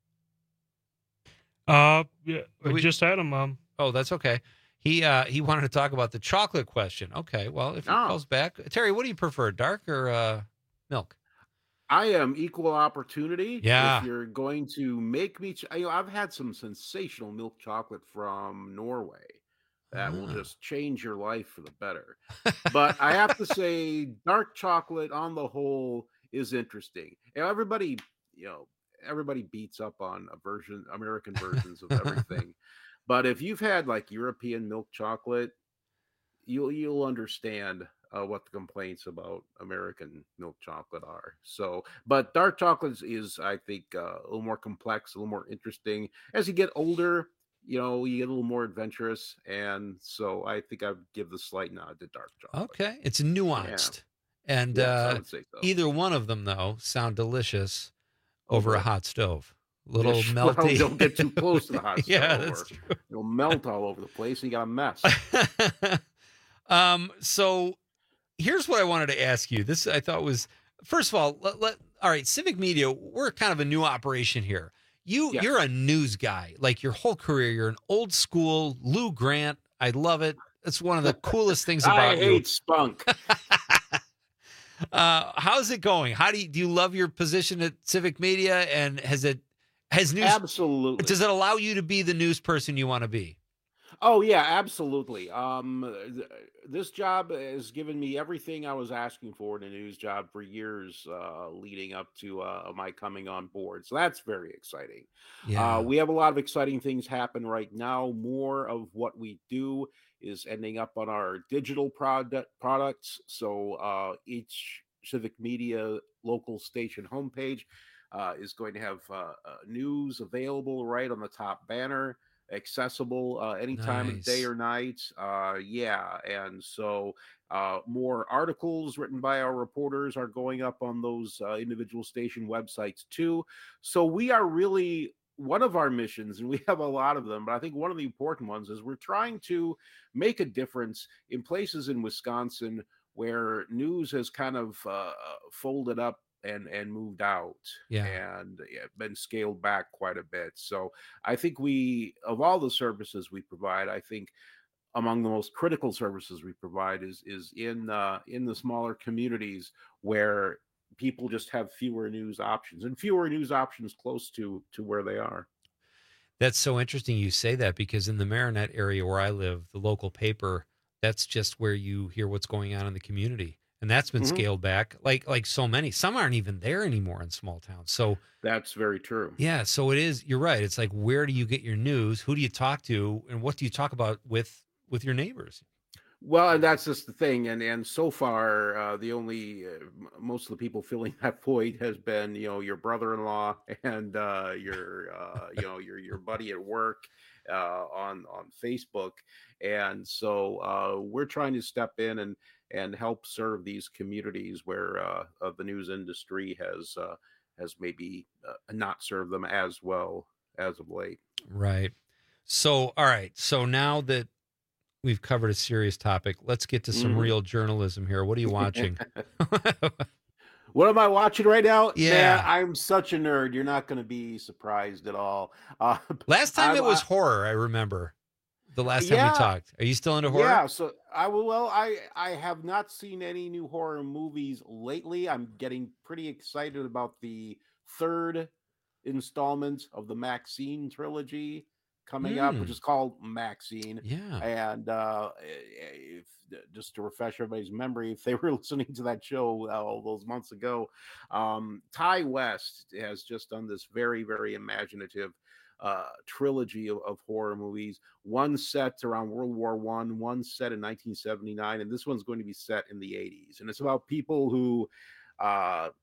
Yeah, we just had him. Oh, that's okay. He wanted to talk about the chocolate question. Okay, well, if he calls back, Terry, what do you prefer, dark or milk? I am equal opportunity. Yeah. If you're going to make me, I've had some sensational milk chocolate from Norway that will just change your life for the better. But I have to say, dark chocolate on the whole is interesting. Everybody beats up on American versions of everything. But if you've had like European milk chocolate, you'll understand what the complaints about American milk chocolate are. So, but dark chocolate is, I think, a little more complex, a little more interesting. As you get older, you get a little more adventurous, and so I think I'd give the slight nod to dark chocolate. Okay, it's nuanced, and I would say so. either one of them though sound delicious over a hot stove. Little Well, melty. don't get too close to the hot stove. Yeah, that's true. It'll melt all over the place, and you got a mess. So here's what I wanted to ask you. This I thought was, first of all, all right, Civic Media, we're kind of a new operation here. You're a news guy. Like your whole career, you're an old school Lou Grant. I love it. It's one of the coolest things about you. I hate spunk. How's it going? Do you love your position at Civic Media? And has news absolutely? Does it allow you to be the news person you want to be? Oh yeah, absolutely. This job has given me everything I was asking for in a news job for years, leading up to my coming on board. So that's very exciting. Yeah. We have a lot of exciting things happen right now. More of what we do is ending up on our digital products. So each Civic Media local station homepage is going to have news available right on the top banner, accessible anytime of day or night. And so more articles written by our reporters are going up on those individual station websites too. So we are really, one of our missions, and we have a lot of them, but I think one of the important ones is we're trying to make a difference in places in Wisconsin where news has kind of folded up and moved out and been scaled back quite a bit. So I think of all the services we provide, I think among the most critical services we provide is in the smaller communities where people just have fewer news options close to where they are. That's so interesting you say that, because in the Marinette area where I live, the local paper, that's just where you hear what's going on in the community. And that's been scaled back like so many. Some aren't even there anymore in small towns. So that's very true. Yeah. So it is. You're right. It's like, where do you get your news? Who do you talk to? And what do you talk about with your neighbors? Well, and that's just the thing. And so far, the only most of the people filling that void has been, your brother-in-law and your buddy at work on Facebook. And so we're trying to step in and help serve these communities where the news industry has maybe not served them as well as of late. Right. So, all right. So now that we've covered a serious topic, let's get to some real journalism here. What are you watching? What am I watching right now? Yeah. Man, I'm such a nerd. You're not going to be surprised at all. Last time it was horror, I remember. The last time we talked. Are you still into horror? Yeah, so I have not seen any new horror movies lately. I'm getting pretty excited about the third installment of the Maxine trilogy coming up, which is called Maxine. Yeah. And just to refresh everybody's memory, if they were listening to that show all those months ago, Ty West has just done this very, very imaginative trilogy of horror movies. One set around World War one set in 1979, and this one's going to be set in the 80s. And it's about people who are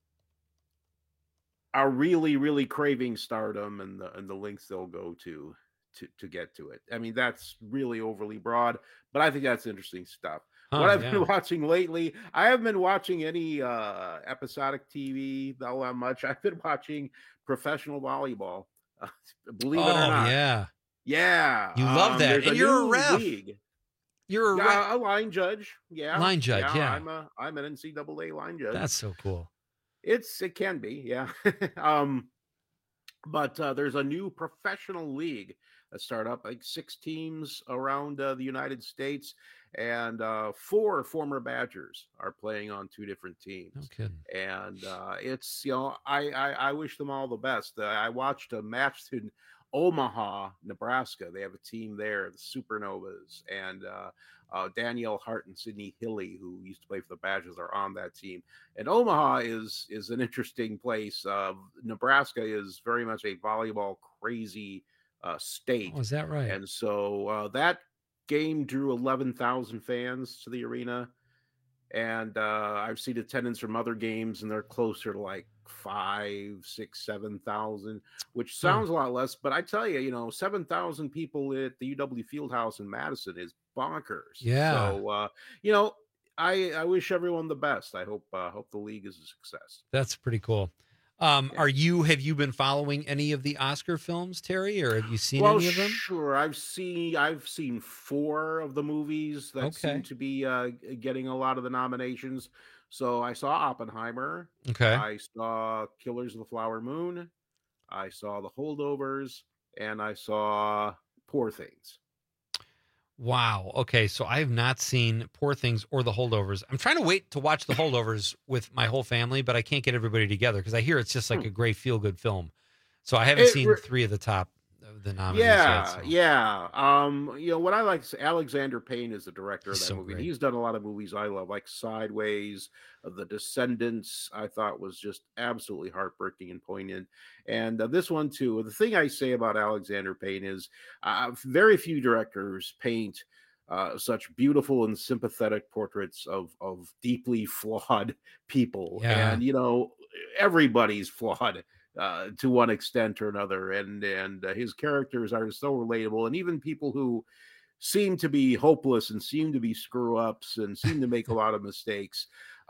really, really craving stardom and the lengths they'll go to get to it. I mean, that's really overly broad, but I think that's interesting stuff. What I've been watching lately, I haven't been watching any episodic TV all that much. I've been watching professional volleyball. Believe it or not. Yeah. You love that. And you're a ref. League. You're a line judge. Yeah. Line judge, yeah. I'm an NCAA line judge. That's so cool. It can be, yeah. But there's a new professional league that started up, like 6 teams around the United States, and 4 former Badgers are playing on 2 different teams. No kidding. And it's, I wish them all the best. I watched a match in Omaha, Nebraska. They have a team there, the Supernovas, and Danielle Hart and Sydney Hilly, who used to play for the Badgers, are on that team. And Omaha is an interesting place. Nebraska is very much a volleyball crazy state. Oh, is that right? And so that game drew 11,000 fans to the arena. And I've seen attendance from other games, and they're closer to like 5,000, 6,000, 7,000, which sounds a lot less. But I tell you, 7,000 people at the UW Fieldhouse in Madison is bonkers. Yeah. So, I wish everyone the best. I hope the league is a success. That's pretty cool. Have you been following any of the Oscar films, Terry, or have you seen any of them? Sure. I've seen 4 of the movies that seem to be getting a lot of the nominations. So I saw Oppenheimer. Okay. I saw Killers of the Flower Moon. I saw The Holdovers, and I saw Poor Things. Wow. Okay. So I have not seen Poor Things or The Holdovers. I'm trying to wait to watch The Holdovers with my whole family, but I can't get everybody together because I hear it's just like a great feel-good film. So I haven't seen 3 of the top of the nominees yet. Yeah. What I like is Alexander Payne is the director of that movie. Great. He's done a lot of movies I love, like Sideways, The Descendants. I thought was just absolutely heartbreaking and poignant. And this one too. The thing I say about Alexander Payne is very few directors paint such beautiful and sympathetic portraits of deeply flawed people. Yeah. And everybody's flawed to one extent or another, and his characters are so relatable, and even people who seem to be hopeless and seem to be screw-ups and seem to make a lot of mistakes,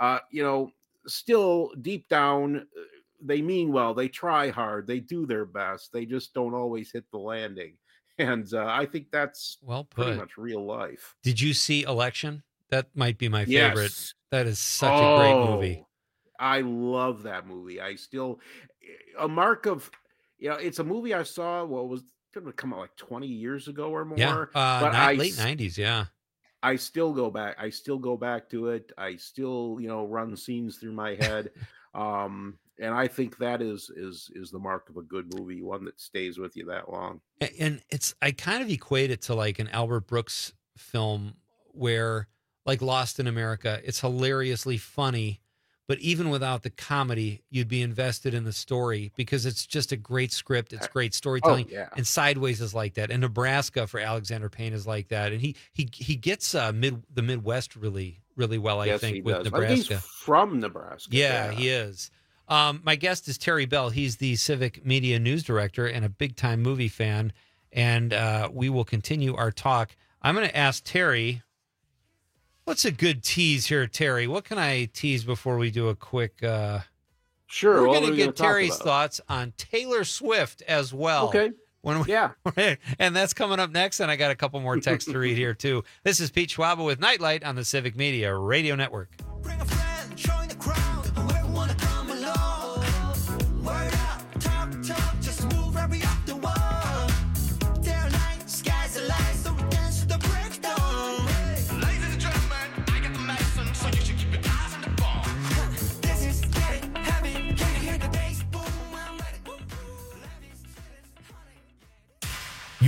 still deep down they mean well, they try hard, they do their best, they just don't always hit the landing. And I think that's well put. Pretty much real life. Did you see Election? That might be my favorite. Yes. That is such a great movie. I love that movie. A mark of, it's a movie I saw, was going to come out like 20 years ago or more. Yeah, but late 90s, yeah. I still go back. I still go back to it. I still, run scenes through my head. And I think that is the mark of a good movie, one that stays with you that long. And I kind of equate it to like an Albert Brooks film where, like Lost in America, it's hilariously funny, but even without the comedy, you'd be invested in the story because it's just a great script. It's great storytelling. Oh, yeah. And Sideways is like that. And Nebraska for Alexander Payne is like that. And he gets the Midwest really, really well, I think, with Nebraska. I think he's from Nebraska. Yeah, he is. My guest is Terry Bell. He's the Civic Media News Director and a big-time movie fan. And we will continue our talk. I'm going to ask Terry, what's a good tease here, Terry? What can I tease before we do a quick... Sure. We're going to get Terry's thoughts on Taylor Swift as well. Okay. And that's coming up next, and I got a couple more texts to read here, too. This is Pete Schwaba with Nightlight on the Civic Media Radio Network. Bring a friend, join the crowd, whoever wanna come along. Word up, talk, just move right up the wall. Day or night, sky's the line, so we dance to the breakdown. Ladies and gentlemen, I got the medicine, so you should keep your eyes on the ball. This is getting heavy, can you hear the bass boom? I'm ready.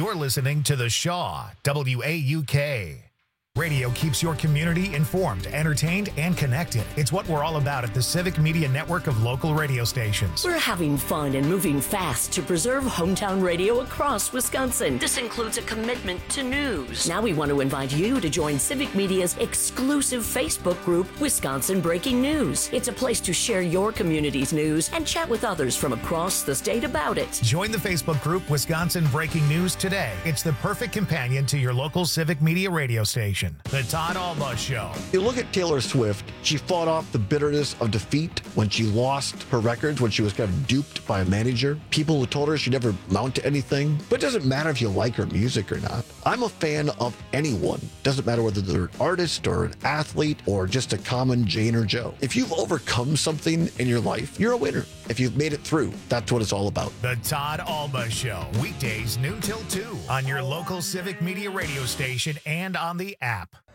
You're listening to The Shaw, WAUK. Radio keeps your community informed, entertained, and connected. It's what we're all about at the Civic Media Network of local radio stations. We're having fun and moving fast to preserve hometown radio across Wisconsin. This includes a commitment to news. Now we want to invite you to join Civic Media's exclusive Facebook group, Wisconsin Breaking News. It's a place to share your community's news and chat with others from across the state about it. Join the Facebook group Wisconsin Breaking News today. It's the perfect companion to your local Civic Media radio station. The Todd Alba Show. You look at Taylor Swift, she fought off the bitterness of defeat when she lost her records, when she was kind of duped by a manager. People who told her she'd never amount to anything. But it doesn't matter if you like her music or not. I'm a fan of anyone. Doesn't matter whether they're an artist or an athlete or just a common Jane or Joe. If you've overcome something in your life, you're a winner. If you've made it through, that's what it's all about. The Todd Alba Show. Weekdays noon till 2 on your local Civic Media radio station and on the app.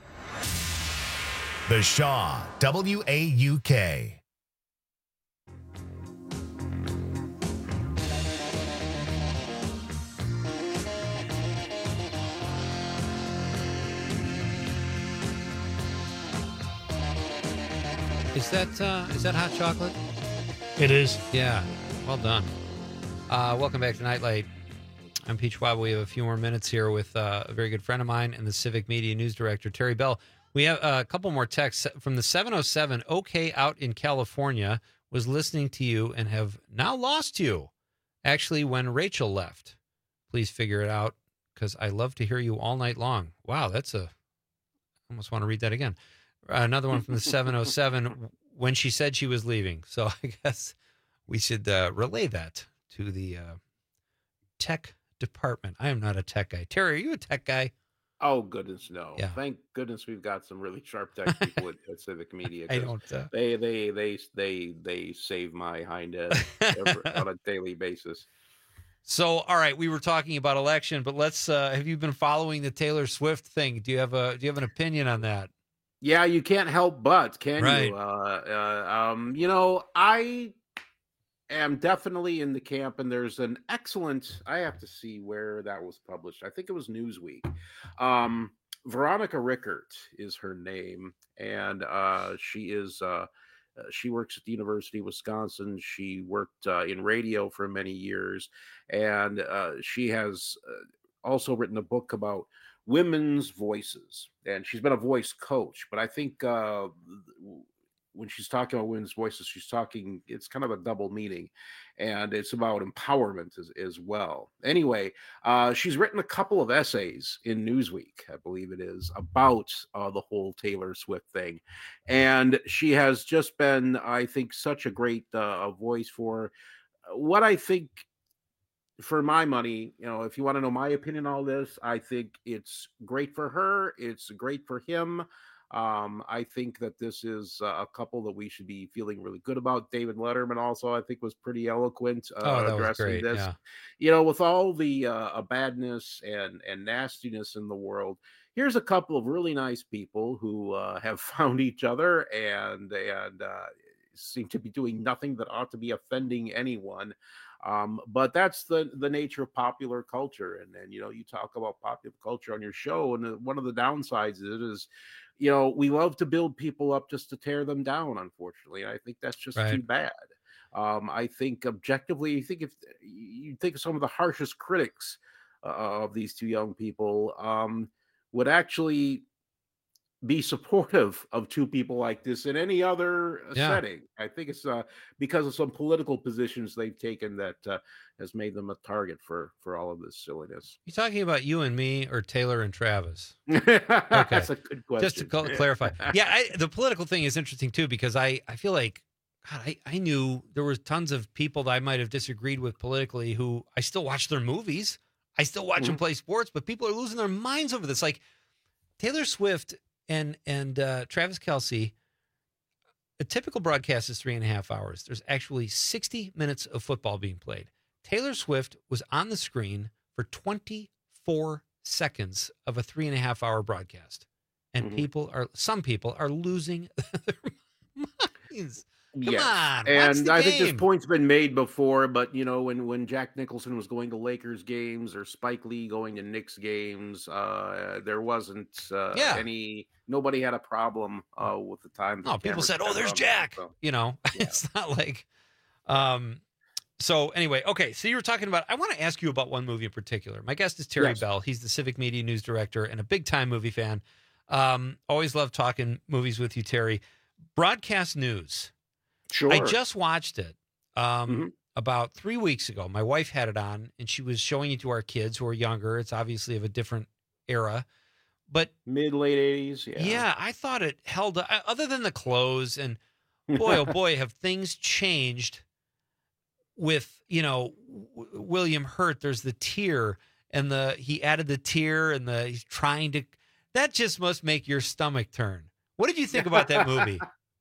The Shaw, WAUK. Is that hot chocolate? It is. Yeah. Well done. Welcome back to Nightlight. I'm Pete Schwab. We have a few more minutes here with a very good friend of mine and the Civic Media News Director, Terry Bell. We have a couple more texts from the 707. OK out in California was listening to you and have now lost you. Actually, when Rachel left. Please figure it out because I love to hear you all night long. Wow, I almost want to read that again. Another one from the 707 when she said she was leaving. So I guess we should relay that to the tech department. I am not a tech guy. Terry, are you a tech guy? Oh, goodness, no. Yeah. Thank goodness we've got some really sharp tech people at Civic Media. I don't. They save my hind end on a daily basis. So, all right, we were talking about election, but let's. Have you been following the Taylor Swift thing? Do you have an opinion on that? Yeah, you can't help but, can Right. you? I am definitely in the camp, and there's an excellent. I have to see where that was published. I think it was Newsweek. Veronica Rickert is her name, and she is. She works at the University of Wisconsin. She worked in radio for many years, and she has also written a book about women's voices, and she's been a voice coach. But I think when she's talking about women's voices, it's kind of a double meaning, and it's about empowerment as well. Anyway, she's written a couple of essays in Newsweek, I believe it is, about the whole Taylor Swift thing. And she has just been, I think, such a great voice for what I think, for my money, if you want to know my opinion on all this, I think it's great for her. It's great for him. I think that this is a couple that we should be feeling really good about. David Letterman also, I think, was pretty eloquent addressing this. Yeah. With all the badness and nastiness in the world, here's a couple of really nice people who have found each other and seem to be doing nothing that ought to be offending anyone. But that's the nature of popular culture. And you talk about popular culture on your show, and one of the downsides is we love to build people up just to tear them down, unfortunately. And I think that's just too bad. I think objectively, if you think of some of the harshest critics of these two young people would actually be supportive of two people like this in any other setting. I think it's because of some political positions they've taken that has made them a target for all of this silliness. You talking about you and me or Taylor and Travis? Okay. That's a good question. Just to clarify. Yeah, the political thing is interesting too, because I feel like, God, I knew there was tons of people that I might have disagreed with politically who I still watch their movies. I still watch them play sports, but people are losing their minds over this. Like Taylor Swift and Travis Kelce, a typical broadcast is 3.5 hours. There's actually 60 minutes of football being played. Taylor Swift was on the screen for 24 seconds of a 3.5 hour broadcast. And some people are losing their minds. Yes. on, watch And the I think this game. point's been made before, but when Jack Nicholson was going to Lakers games or Spike Lee going to Knicks games, there wasn't nobody had a problem with the time. No, people said, "Oh, there's Jack." So. It's not like. So anyway, okay. So you were talking about. I want to ask you about one movie in particular. My guest is Terry Bell. He's the Civic Media News Director and a big time movie fan. Always love talking movies with you, Terry. Broadcast News. Sure. I just watched it about 3 weeks ago. My wife had it on, and she was showing it to our kids who are younger. It's obviously of a different era, but mid-late 80s. Yeah, I thought it held up, other than the clothes. And boy, oh boy, have things changed with, William Hurt. There's the tear, and he added the tear, and he's trying to. That just must make your stomach turn. What did you think about that movie?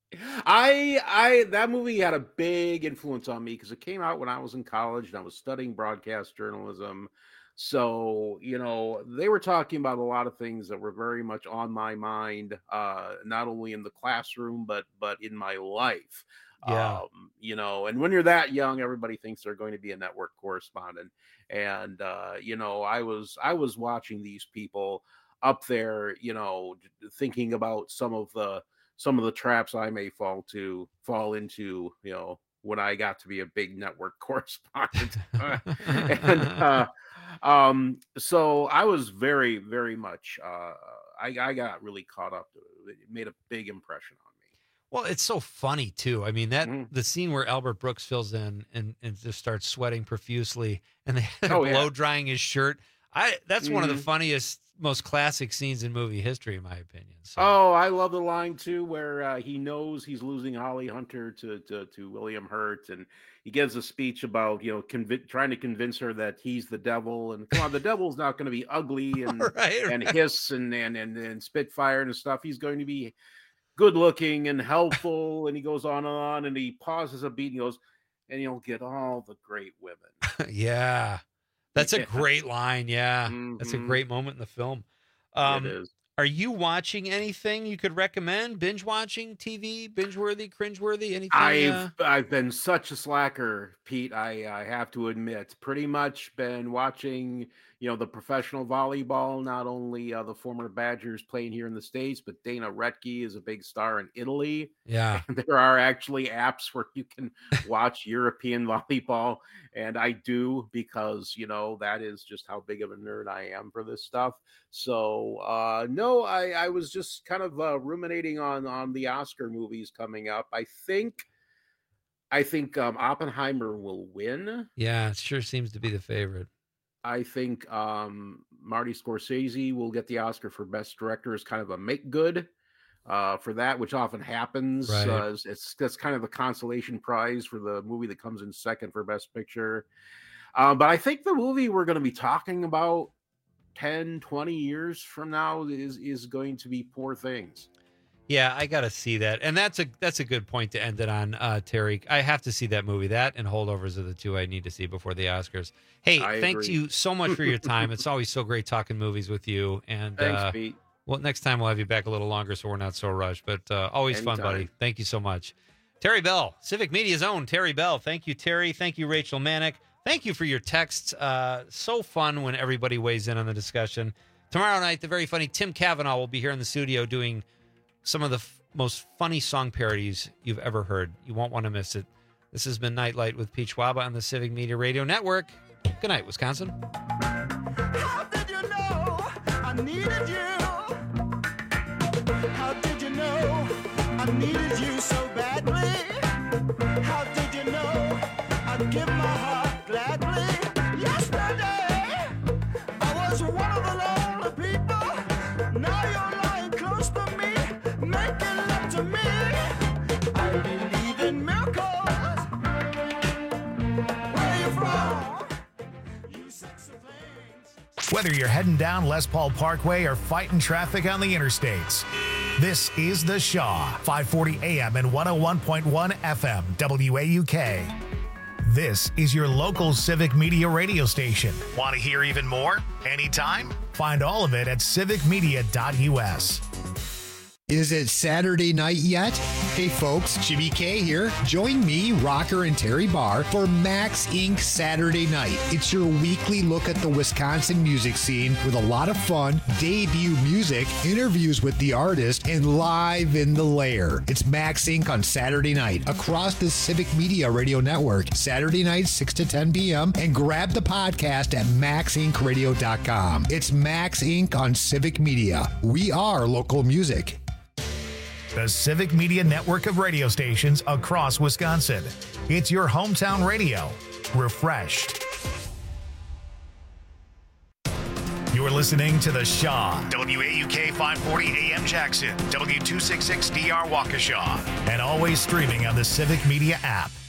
That movie had a big influence on me because it came out when I was in college and I was studying broadcast journalism. So, they were talking about a lot of things that were very much on my mind, not only in the classroom, but in my life. Yeah. And when you're that young, everybody thinks they're going to be a network correspondent. And, I was watching these people up there, thinking about some of the traps I may fall into, when I got to be a big network correspondent. So I was very, very much, I got really caught up to it. It made a big impression on me. Well, it's so funny too. I mean, the scene where Albert Brooks fills in and just starts sweating profusely, and they had blow drying his shirt. That's one of the funniest, most classic scenes in movie history, in my opinion. So. Oh, I love the line too, where he knows he's losing Holly Hunter to William Hurt, and he gives a speech about trying to convince her that he's the devil, and come on, the devil's not going to be ugly and and hiss and spit fire and stuff. He's going to be good looking and helpful, and he goes on, and he pauses a beat and goes, and you'll get all the great women. Yeah. That's a great line. Yeah. That's a great moment in the film. It is. Are you watching anything you could recommend? Binge watching TV, binge worthy, cringe worthy, anything? I've been such a slacker, Pete. I have to admit, pretty much been watching, the professional volleyball, not only the former Badgers playing here in the States, but Dana Retke is a big star in Italy. Yeah. And there are actually apps where you can watch European volleyball. And I do, because, that is just how big of a nerd I am for this stuff. So, no, I was just kind of ruminating on the Oscar movies coming up. I think Oppenheimer will win. Yeah, it sure seems to be the favorite. I think Marty Scorsese will get the Oscar for Best Director as kind of a make good for that, which often happens. Right. That's kind of the consolation prize for the movie that comes in second for Best Picture. But I think the movie we're going to be talking about 10, 20 years from now is going to be Poor Things. Yeah, I got to see that. And that's a good point to end it on, Terry. I have to see that movie. That and Holdovers are the two I need to see before the Oscars. Hey, thanks you so much for your time. It's always so great talking movies with you. And thanks, Pete. Well, next time we'll have you back a little longer so we're not so rushed. But always Anytime. fun, buddy. Thank you so much. Terry Bell, Civic Media's own Terry Bell. Thank you, Terry. Thank you, Rachel Manick. Thank you for your texts. So fun when everybody weighs in on the discussion. Tomorrow night, the very funny Tim Cavanaugh will be here in the studio doing some of the most funny song parodies you've ever heard. You won't want to miss it. This has been Nightlight with Pete Schwaba on the Civic Media Radio Network. Good night, Wisconsin. How did you know I needed you? How did you know I needed you so badly? How did you know I'd give my heart gladly? Yesterday, I was one of the lonely people. Now you're lying close to me, making love to me. I believe in miracles. Where are you from? You sexy things. Whether you're heading down Les Paul Parkway or fighting traffic on the interstates, this is The Shaw, 540 AM and 101.1 FM, WAUK. This is your local Civic Media radio station. Want to hear even more? Anytime? Find all of it at civicmedia.us. Is it Saturday night yet? Hey folks, Jimmy K here. Join me, Rocker and Terry Barr for Max Inc. Saturday Night. It's your weekly look at the Wisconsin music scene with a lot of fun, debut music, interviews with the artist, and live in the lair. It's Max Inc. on Saturday night across the Civic Media Radio Network, Saturday night 6 to 10 p.m. and grab the podcast at maxincradio.com. It's Max Inc. on Civic Media. We are local music. The Civic Media network of radio stations across Wisconsin. It's your hometown radio, refreshed. You're listening to The Shaw, WAUK 540 AM Jackson, W266DR Waukesha, and always streaming on the Civic Media app.